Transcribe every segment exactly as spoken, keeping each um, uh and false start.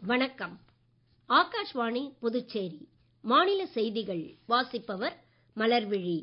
வணக்கம். ஆகாஷ்வாணி புதுச்சேரி மாநில செய்திகள் வாசிப்பவர் மலர்விழி.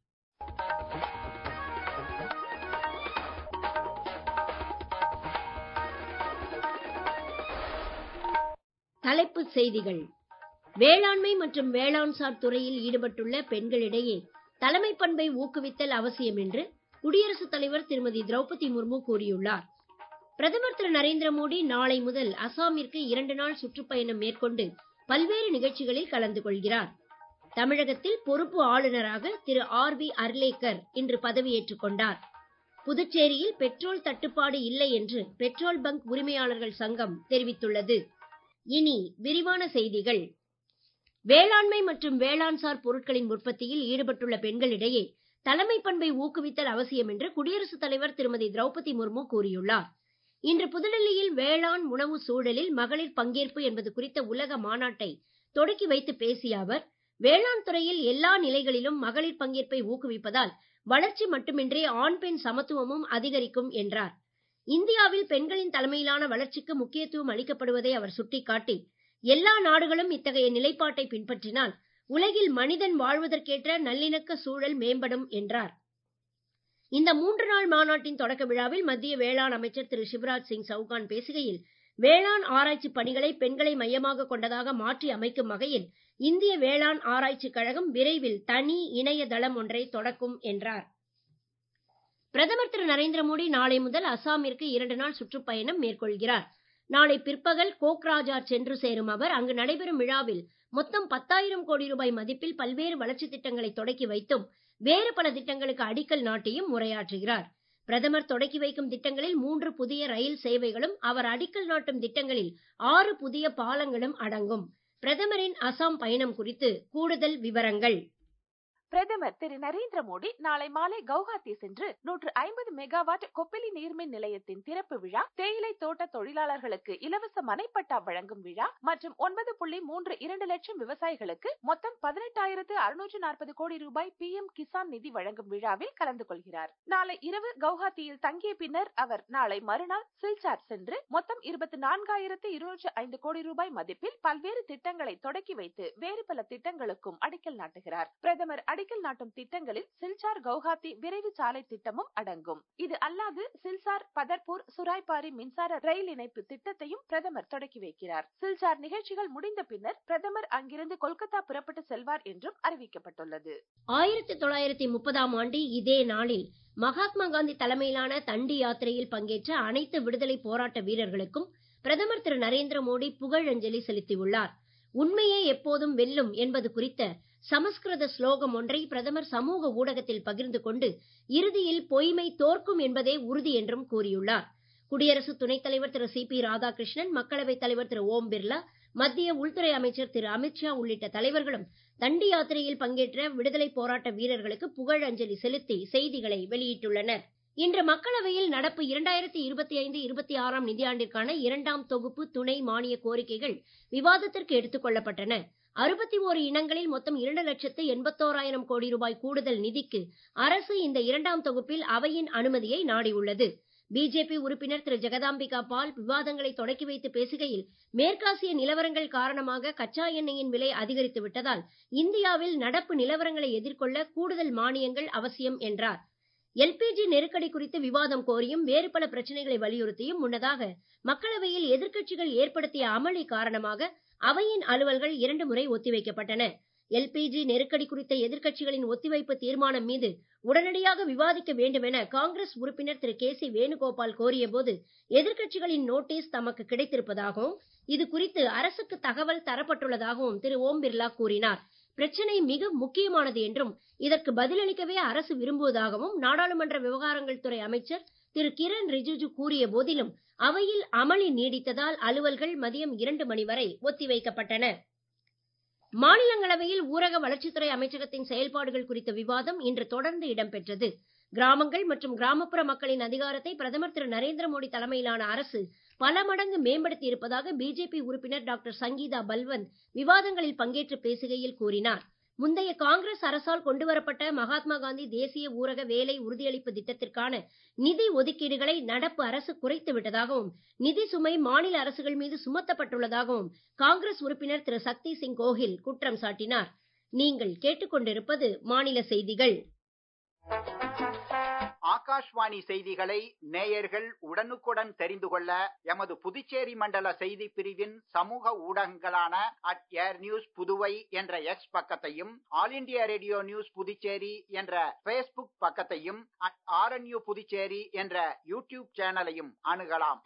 தலைப்புச் செய்திகள். வேளாண்மை மற்றும் வேளாண்சார் துறையில் ஈடுபட்டுள்ள பெண்களிடையே தலைமை பண்பை ஊக்குவித்தல் அவசியம் என்று குடியரசுத் தலைவர் திருமதி திரௌபதி முர்மு கூறியுள்ளார். பிரதமர் திரு நரேந்திர மோடி நாளை முதல் அசாமிற்கு இரண்டு நாள் சுற்றுப்பயணம் மேற்கொண்டு பல்வேறு நிகழ்ச்சிகளில் கலந்து கொள்கிறார். தமிழகத்தில் பொறுப்பு ஆளுநராக திரு ஆர் வி அர்லேக்கர் இன்று பதவியேற்றுக் கொண்டார். புதுச்சேரியில் பெட்ரோல் தட்டுப்பாடு இல்லை என்று பெட்ரோல் பங்க் உரிமையாளர்கள் சங்கம் தெரிவித்துள்ளது. இனி விரிவான செய்திகள். வேளாண்மை மற்றும் வேளாண்சார் பொருட்களின் உற்பத்தியில் ஈடுபட்டுள்ள பெண்களிடையே தலைமை பண்பை ஊக்குவித்தல் அவசியம் என்று குடியரசுத் தலைவர் திருமதி திரௌபதி முர்மு கூறியுள்ளார். இன்று புதுடெல்லியில் வேளாண் உணவு சூழலில் மகளிர் பங்கேற்பு என்பது குறித்த உலக மாநாட்டை தொடக்கி வைத்து பேசிய அவர், வேளாண் துறையில் எல்லா நிலைகளிலும் மகளிர் பங்கேற்பை ஊக்குவிப்பதால் வளர்ச்சி மட்டுமின்றி ஆண் பெண் சமத்துவமும் அதிகரிக்கும் என்றார். இந்தியாவில் பெண்களின் தலைமையிலான வளர்ச்சிக்கு முக்கியத்துவம் அளிக்கப்படுவதை அவர் சுட்டிக்காட்டி, எல்லா நாடுகளும் இத்தகைய நிலைப்பாட்டை பின்பற்றினால் உலகில் மனிதன் வாழ்வதற்கேற்ற நல்லிணக்க சூழல் மேம்படும் என்றார். இந்த மூன்று நாள் மாநாட்டின் தொடக்க விழாவில் மத்திய வேளாண் அமைச்சர் திரு சிவராஜ் சிங் சௌகான் பேசுகையில், வேளாண் ஆராய்ச்சி பணிகளை பெண்களை மையமாக கொண்டதாக மாற்றி அமைக்கும் வகையில் இந்திய வேளாண் ஆராய்ச்சி கழகம் விரைவில் தனி இணைய தளம் ஒன்றை தொடக்கும் என்றார். பிரதமர் திரு நரேந்திர மோடி நாளை முதல் அசாமிற்கு இரண்டு நாள் சுற்றுப்பயணம் மேற்கொள்கிறார். நாளை பிற்பகல் கோக்ராஜார் சென்று சேரும் அவர் அங்கு நடைபெறும் விழாவில் மொத்தம் பத்தாயிரம் கோடி ரூபாய் மதிப்பில் பல்வேறு வளர்ச்சி திட்டங்களை தொடக்கி வைத்தும் வேறு பல திட்டங்களுக்கு அடிக்கல் நாட்டியும் உரையாற்றுகிறார். பிரதமர் தொடக்கி வைக்கும் திட்டங்களில் மூன்று புதிய ரயில் சேவைகளும் அவர் அடிக்கல் நாட்டும் திட்டங்களில் ஆறு புதிய பாலங்களும் அடங்கும். பிரதமரின் அசாம் பயணம் குறித்து கூடுதல் விவரங்கள். பிரதமர் திரு நரேந்திர மோடி நாளை மாலை கவுஹாத்தி சென்று நூற்று ஐம்பது மெகாவாட் கொப்பிலி நீர்மின் நிலையத்தின் திறப்பு விழா, தேயிலை தோட்ட தொழிலாளர்களுக்கு இலவச மனைப்பட்டா வழங்கும் விழா மற்றும் ஒன்பது புள்ளி மூன்று இரண்டு லட்சம் விவசாயிகளுக்கு மொத்தம் பதினெட்டாயிரத்து அறுநூற்று நாற்பது கோடி ரூபாய் பி எம் கிசான் நிதி வழங்கும் விழாவில் கலந்து கொள்கிறார். நாளை இரவு கவுஹாத்தியில் தங்கிய பின்னர் அவர் நாளை மறுநாள் சில்சார் சென்று மொத்தம் இருபத்தி நான்காயிரத்து இருநூற்று ஐந்து கோடி ரூபாய் மதிப்பில் பல்வேறு திட்டங்களை தொடக்கி வைத்து வேறு பல திட்டங்களுக்கும் அடிக்கல் நாட்டுகிறார். பிரதமர் அடிக்கல் நாட்டும் திட்டங்களில் சில்சார் கவுஹாத்தி விரைவு சாலை திட்டமும் அடங்கும். இது அல்லாது சில்சார் பதர்பூர் சுராய்பாரி மின்சார ரயில் இணைப்பு திட்டத்தையும் பிரதமர் தொடக்கி வைக்கிறார். சில்சார் நிகழ்ச்சிகள் முடிந்த பின்னர் பிரதமர் அங்கிருந்து கொல்கத்தா புறப்பட்டு செல்வார் என்றும் அறிவிக்கப்பட்டுள்ளது. ஆயிரத்தி தொள்ளாயிரத்தி முப்பதாம் ஆண்டு இதே நாளில் மகாத்மா காந்தி தலைமையிலான தண்டி யாத்திரையில் பங்கேற்ற அனைத்து விடுதலை போராட்ட வீரர்களுக்கும் பிரதமர் திரு நரேந்திர மோடி புகழஞ்சலி செலுத்தியுள்ளார். உண்மையே எப்போதும் வெல்லும் என்பது குறித்த சமஸ்கிருத ஸ்லோகம் ஒன்றை பிரதமர் சமூக ஊடகத்தில் பகிர்ந்து கொண்டு, இறுதியில் பொய்மை தோற்கும் என்பதே உறுதி என்றும் கூறியுள்ளார். குடியரசு துணைத் தலைவர் திரு சி பி ராதாகிருஷ்ணன், மக்களவைத் தலைவர் திரு ஓம் பிர்லா, மத்திய உள்துறை அமைச்சர் திரு அமித்ஷா உள்ளிட்ட தலைவர்களும் தண்டி யாத்திரையில் பங்கேற்ற விடுதலை போராட்ட வீரர்களுக்கு புகழஞ்சலி செலுத்தி செய்திகளை வெளியிட்டுள்ளனர். இன்று மக்களவையில் நடப்பு இரண்டாயிரத்தி இருபத்தி ஐந்து இருபத்தி ஆறாம் நிதியாண்டிற்கான இரண்டாம் தொகுப்பு துணை மானிய கோரிக்கைகள் விவாதத்திற்கு எடுத்துக் கொள்ளப்பட்டன. அறுபத்தி ஓரு இனங்களில் மொத்தம் இரண்டு லட்சத்து எண்பத்தோராயிரம் கோடி ரூபாய் கூடுதல் நிதிக்கு அரசு இந்த இரண்டாம் தொகுப்பில் அவையின் அனுமதியை நாடியுள்ளது. பிஜேபி உறுப்பினர் திரு ஜெகதாம்பிகா பால் விவாதங்களை தொடக்கி வைத்து பேசுகையில், மேற்காசிய நிலவரங்கள் காரணமாக கச்சா எண்ணெயின் விலை அதிகரித்து விட்டதால் இந்தியாவில் நடப்பு நிலவரங்களை எதிர்கொள்ள கூடுதல் மானியங்கள் அவசியம் என்றார். எல்பிஜி நெருக்கடி குறித்து விவாதம் கோரியும் வேறு பல பிரச்சனைகளை வலியுறுத்தியும் முன்னதாக மக்களவையில் எதிர்க்கட்சிகள் ஏற்படுத்திய அமளி காரணமாக அவையின் அலுவல்கள் இரண்டு முறை ஒத்திவைக்கப்பட்டன. எல்பிஜி நெருக்கடி குறித்த எதிர்க்கட்சிகளின் ஒத்திவைப்பு தீர்மானம் மீது உடனடியாக விவாதிக்க வேண்டும் என காங்கிரஸ் உறுப்பினர் திரு கே சி வேணுகோபால் கோரிய போது, எதிர்க்கட்சிகளின் நோட்டீஸ் தமக்கு கிடைத்திருப்பதாகவும் இது குறித்து அரசுக்கு தகவல் தரப்பட்டுள்ளதாகவும் திரு ஓம் பிர்லா கூறினார். பிரச்சனை மிக முக்கியமானது என்றும் இதற்கு பதிலளிக்கவே அரசு விரும்புவதாகவும் நாடாளுமன்ற விவகாரங்கள் துறை அமைச்சர் திரு கிரண் ரிஜிஜு கூறிய போதிலும் அவையில் அமளி நீடித்ததால் அலுவல்கள் மதியம் இரண்டு மணி வரை ஒத்திவைக்கப்பட்டன. மாநிலங்களவையில் ஊரக வளர்ச்சித்துறை அமைச்சகத்தின் செயல்பாடுகள் குறித்த விவாதம் இன்று தொடர்ந்து இடம்பெற்றது. கிராமங்கள் மற்றும் கிராமப்புற மக்களின் அதிகாரத்தை பிரதமர் திரு நரேந்திர மோடி தலைமையிலான அரசு பல மடங்கு மேம்படுத்தி இருப்பதாக பிஜேபி உறுப்பினர் டாக்டர் சங்கீதா பல்வந்த் விவாதங்களில் பங்கேற்று பேசுகையில் கூறினார். முந்தைய காங்கிரஸ் அரசால் கொண்டுவரப்பட்ட மகாத்மா காந்தி தேசிய ஊரக வேலை உறுதியளிப்பு திட்டத்திற்கான நிதி ஒதுக்கீடுகளை நடப்பு அரசு குறைத்து விட்டதாகவும் நிதி சுமை மாநில அரசுகள் மீது சுமத்தப்பட்டுள்ளதாகவும் காங்கிரஸ் உறுப்பினர் திரு சக்தி சிங் கோஹில் குற்றம் சாட்டினார். நீங்கள் கேட்டுக்கொண்டிருப்பது மாநில செய்திகள். ஆகாஷ்வாணி செய்திகளை நேயர்கள் உடனுக்குடன் தெரிந்து கொள்ள எமது புதுச்சேரி மண்டல செய்தி பிரிவின் சமூக ஊடகங்களான அட் ஏர் நியூஸ் புதுவை என்ற எக்ஸ் பக்கத்தையும், All India Radio news Puducherry என்ற பேஸ்புக் பக்கத்தையும், அட் ஆர்என்யூ புதுச்சேரி என்ற யூடியூப் சேனலையும் அணுகலாம்.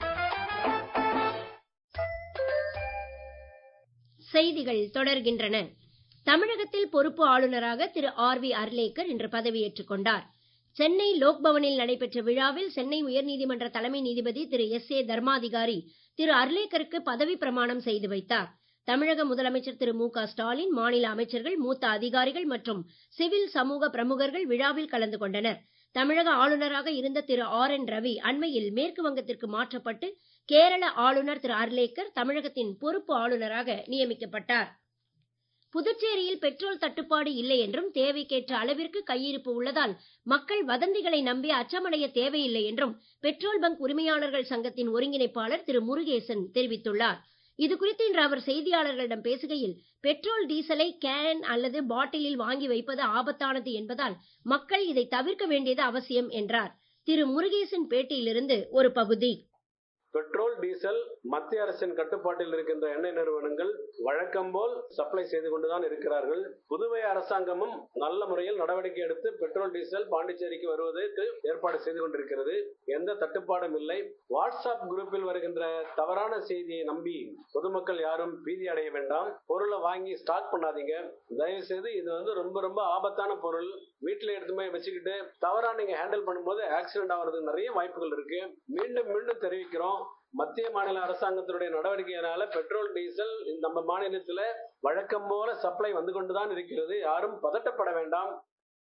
செய்திகள் தொடர்கின்றன. தமிழகத்தில் பொறுப்பு ஆளுநராக திரு ஆர் வி அர்லேக்கர் இன்று பதவியேற்றுக் கொண்டார். சென்னை லோக்பவனில் நடைபெற்ற விழாவில் சென்னை உயர்நீதிமன்ற தலைமை நீதிபதி திரு எஸ் ஏ தர்மாதிகாரி திரு அர்லேக்கருக்கு பதவி பிரமாணம் செய்து வைத்தார். தமிழக முதலமைச்சர் திரு மு க ஸ்டாலின், மாநில அமைச்சர்கள், மூத்த அதிகாரிகள் மற்றும் சிவில் சமூக பிரமுகர்கள் விழாவில் கலந்து கொண்டனர். தமிழக ஆளுநராக இருந்த திரு ஆர் என் ரவி அண்மையில் மேற்கு வங்கத்திற்கு மாற்றப்பட்டு கேரள ஆளுநர் திரு அர்லேக்கர் தமிழகத்தின் பொறுப்பு ஆளுநராக நியமிக்கப்பட்டார். புதுச்சேரியில் பெட்ரோல் தட்டுப்பாடு இல்லை என்றும் தேவைக்கேற்ற அளவிற்கு கையிருப்பு உள்ளதால் மக்கள் வதந்திகளை நம்பி அச்சமடைய தேவையில்லை என்றும் பெட்ரோல் பங்க் உரிமையாளர்கள் சங்கத்தின் ஒருங்கிணைப்பாளர் திரு முருகேசன் தெரிவித்துள்ளார். இது குறித்து இன்று அவர் செய்தியாளர்களிடம் பேசுகையில், பெட்ரோல் டீசலை கேன் அல்லது பாட்டிலில் வாங்கி வைப்பது ஆபத்தானது என்பதால் மக்கள் இதை தவிர்க்க வேண்டியது அவசியம் என்றார். திரு முருகேசன் பேட்டியிலிருந்து ஒரு பகுதி. பெட்ரோல், டீசல் மத்திய அரசின் கட்டுப்பாட்டில் இருக்கின்ற எண்ணெய் நிறுவனங்கள் வழக்கம் போல் சப்ளை செய்து கொண்டுதான் இருக்கிறார்கள். புதுவை அரசாங்கமும் நல்ல முறையில் நடவடிக்கை எடுத்து பெட்ரோல், டீசல் பாண்டிச்சேரிக்கு வருவதற்கு ஏற்பாடு செய்து கொண்டிருக்கிறது. எந்த தட்டுப்பாடும் இல்லை. வாட்ஸ்அப் குரூப்பில் வருகின்ற தவறான செய்தியை நம்பி பொதுமக்கள் யாரும் பீதி அடைய வேண்டாம். பொருளை வாங்கி ஸ்டாக் பண்ணாதீங்க. தயவு செய்து இது வந்து ரொம்ப ரொம்ப ஆபத்தான பொருள். வீட்டுல எடுத்து போய் வச்சுக்கிட்டு தவறா நீங்க ஹேண்டில் பண்ணும்போது ஆக்சிடென்ட் ஆகிறதுக்கு நிறைய வாய்ப்புகள் இருக்கு. மீண்டும் மீண்டும் தெரிவிக்கிறோம், மத்திய மாநில அரசாங்கத்தினுடைய நடவடிக்கையினால பெட்ரோல், டீசல் நம்ம மாநிலத்தில் வழக்கம் போல சப்ளை வந்து கொண்டுதான் இருக்கிறது. யாரும் பதட்டப்பட வேண்டாம்.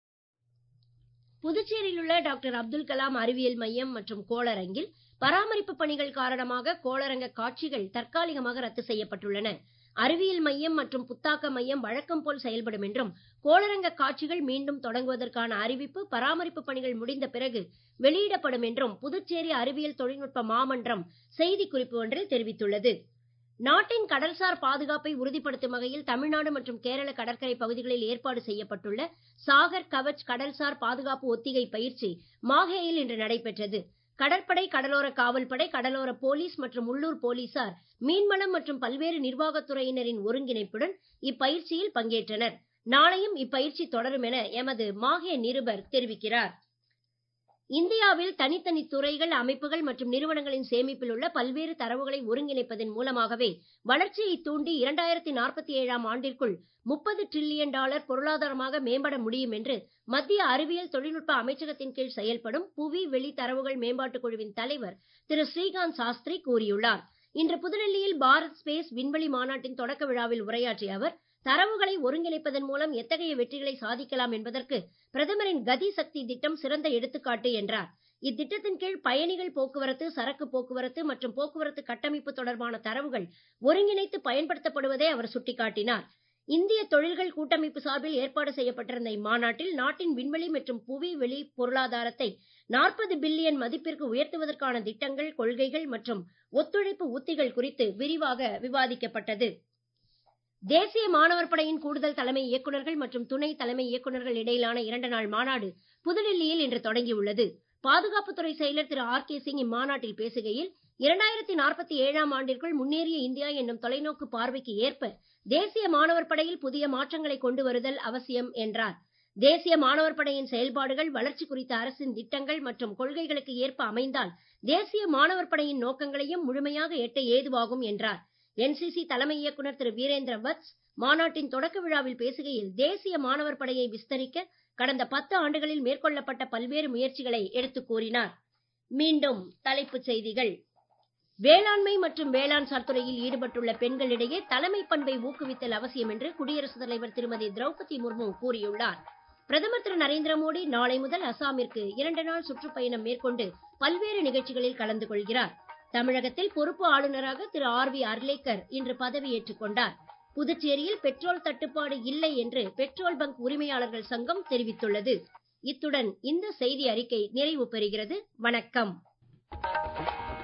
புதுச்சேரியில் உள்ள டாக்டர் அப்துல் கலாம் அறிவியல் மையம் மற்றும் கோளரங்கில் பராமரிப்பு பணிகள் காரணமாக கோளரங்க காட்சிகள் தற்காலிகமாக ரத்து செய்யப்பட்டுள்ளன. அறிவியல் மையம் மற்றும் புத்தாக்க மையம் வழக்கம் போல் செயல்படும் என்றும் கோளரங்க காட்சிகள் மீண்டும் தொடங்குவதற்கான அறிவிப்பு பராமரிப்பு பணிகள் முடிந்த பிறகு வெளியிடப்படும் என்றும் புதுச்சேரி அறிவியல் தொழில்நுட்ப மாமன்றம் செய்திக்குறிப்பு ஒன்றில் தெரிவித்துள்ளது. நாட்டின் கடல்சார் பாதுகாப்பை உறுதிப்படுத்தும் வகையில் தமிழ்நாடு மற்றும் கேரள கடற்கரை பகுதிகளில் ஏற்பாடு செய்யப்பட்டுள்ள சாகர் கவச் கடல்சார் பாதுகாப்பு ஒத்திகை பயிற்சி மாஹேயில் இன்று நடைபெற்றது. கடற்படை, கடலோர காவல்படை, கடலோர போலீஸ் மற்றும் உள்ளூர் போலீசார், மீன்வளம் மற்றும் பல்வேறு நிர்வாகத்துறையினரின் ஒருங்கிணைப்புடன் இப்பயிற்சியில் பங்கேற்றனர். நாளையும் இப்பயிற்சி தொடரும் என எமது மாஹே நிருபர் தெரிவிக்கிறார். இந்தியாவில் தனித்தனி துறைகள், அமைப்புகள் மற்றும் நிறுவனங்களின் சேமிப்பில் உள்ள பல்வேறு தரவுகளை ஒருங்கிணைப்பதன் மூலமாகவே வளர்ச்சியை தூண்டி இரண்டாயிரத்தி நாற்பத்தி ஏழாம் ஆண்டிற்குள் முப்பது டிரில்லியன் டாலர் பொருளாதாரமாக மேம்பட முடியும் என்று மத்திய அறிவியல் தொழில்நுட்ப அமைச்சகத்தின் கீழ் செயல்படும் புவி வெளி தரவுகள் மேம்பாட்டுக் குழுவின் தலைவர் திரு ஸ்ரீகாந்த் சாஸ்திரி கூறியுள்ளார். இன்று புதுடெல்லியில் பாரத் ஸ்பேஸ் விண்வெளி மாநாட்டின் தொடக்க விழாவில் உரையாற்றிய அவர், தரவுகளை ஒருங்கிணைப்பதன் மூலம் எத்தகைய வெற்றிகளை சாதிக்கலாம் என்பதற்கு பிரதமரின் கதி சக்தி திட்டம் சிறந்த எடுத்துக்காட்டு என்றார். இத்திட்டத்தின் கீழ் பயணிகள் போக்குவரத்து, சரக்கு போக்குவரத்து மற்றும் போக்குவரத்து கட்டமைப்பு தொடர்பான தரவுகள் ஒருங்கிணைத்து பயன்படுத்தப்படுவதை அவர் சுட்டிக்காட்டினார். இந்திய தொழில்கள் கூட்டமைப்பு சார்பில் ஏற்பாடு செய்யப்பட்டிருந்த இம்மாநாட்டில் நாட்டின் விண்வெளி மற்றும் புவி வெளி பொருளாதாரத்தை நாற்பது பில்லியன் மதிப்பிற்கு உயர்த்துவதற்கான திட்டங்கள், கொள்கைகள் மற்றும் ஒத்துழைப்பு உத்திகள் குறித்து விரிவாக விவாதிக்கப்பட்டது. தேசிய மாணவர் படையின் கூடுதல் தலைமை இயக்குநர்கள் மற்றும் துணை தலைமை இயக்குநர்கள் இடையிலான இரண்டு நாள் மாநாடு புதுடெல்லியில் இன்று தொடங்கியுள்ளது. பாதுகாப்புத்துறை செயலர் திரு ஆர் கே சிங் இம்மாநாட்டில் பேசுகையில், இரண்டாயிரத்தி நாற்பத்தி ஏழாம் ஆண்டிற்குள் முன்னேறிய இந்தியா என்னும் தொலைநோக்கு பார்வைக்கு ஏற்ப தேசிய மாணவர் படையில் புதிய மாற்றங்களை கொண்டு வருதல் அவசியம் என்றார். தேசிய மாணவர் படையின் செயல்பாடுகள், வளர்ச்சி குறித்த அரசின் திட்டங்கள் மற்றும் கொள்கைகளுக்கு ஏற்ப அமைந்தால் தேசிய மாணவர் படையின் நோக்கங்களையும் முழுமையாக எட்ட ஏதுவாகும் என்றார். என் சி சி தலைமை இயக்குநர் திரு வீரேந்திர வத்ஸ் மாநாட்டின் தொடக்க விழாவில் பேசுகையில், தேசிய மாணவர் படையை விஸ்தரிக்க கடந்த பத்து ஆண்டுகளில் மேற்கொள்ளப்பட்ட பல்வேறு முயற்சிகளை எடுத்துக் கூறினார். மீண்டும் தலைப்புச் செய்திகள். வேளாண்மை மற்றும் வேளாண் சார் துறையில் ஈடுபட்டுள்ள பெண்களிடையே தலைமை பண்பை ஊக்குவித்தல் அவசியம் என்று குடியரசுத் தலைவர் திருமதி திரௌபதி முர்மு கூறியுள்ளார். பிரதமர் திரு நரேந்திர மோடி நாளை முதல் அசாமிற்கு இரண்டு நாள் சுற்றுப்பயணம் மேற்கொண்டு பல்வேறு நிகழ்ச்சிகளில் கலந்து கொள்கிறார். தமிழகத்தில் பொறுப்பு ஆளுநராக திரு ஆர் வி அர்லேக்கர் இன்று பதவியேற்றுக் கொண்டார். புதுச்சேரியில் பெட்ரோல் தட்டுப்பாடு இல்லை என்று பெட்ரோல் பங்க் உரிமையாளர்கள் சங்கம் தெரிவித்துள்ளது. இத்துடன் இந்த செய்தி அறிக்கை நிறைவு பெறுகிறது. வணக்கம்.